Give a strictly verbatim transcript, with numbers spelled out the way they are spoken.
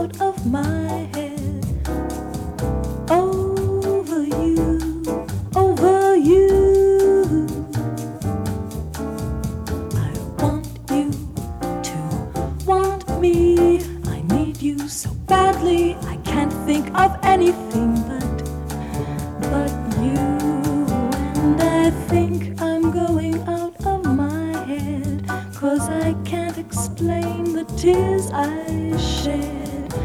out of my head. Over you, over you. I want you to want me. I need you so badly. I can't think of anything but, but you. And I think I'm going out of my head, 'cause I can't explain the tears I